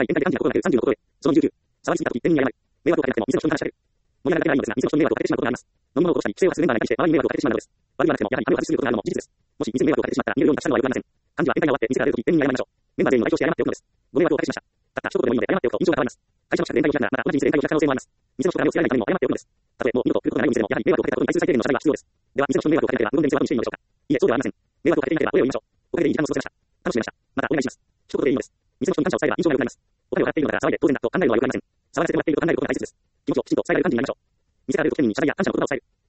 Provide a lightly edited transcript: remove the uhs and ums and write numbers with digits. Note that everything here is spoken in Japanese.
外全体で36度が36度へ、その29、触りすぎたとき、店員に謝る。迷惑をかけなくても、店の人に話しかける。もやらなければいいのですが、店の人に迷惑をかけてしまうことがあります。飲み物を落としたり、不正をするメンバーに対して周りに迷惑をかけてしまうのです。悪いはなくても、やはり飴を外しすぎることがあるのも事実です。もし店に迷惑をかけてしまったら、見えるように立ち去るのは良くありません。幹事は宴会が終わって店から出るとき、店員に謝りましょう。メンバー全員の代表して謝っておくのです。ご迷惑をおかけしました。たった一言でもいいので謝っておくと印象が変わります。会社の社で宴会をしながら、また同じ店で宴会をした可能性もあります。店の人から目をつけられないためにも謝っておくのです。たとえもう二度と来ることがないお店でも、やはり迷惑をかけたことに対する最低限の謝罪が必要です。では、店の人に迷惑をかけなければ、無言で店は後にしていいのでしょうか。いえ、そうではありません。迷惑をかけていなければ、お礼を言いましょう。おかげでいい時間を過ごせました。楽しめました。またお願いします。一言でいいのです。店の人に感謝を伝えれば印象が良くなります。お金を払っているのだから騒いで当然だと考えるのは良くありません。触らせてもらっていると考えることが大切です。気持ちをきちんと伝えられる幹事になりましょう。店から出るときに謝罪や感謝の言葉を伝える。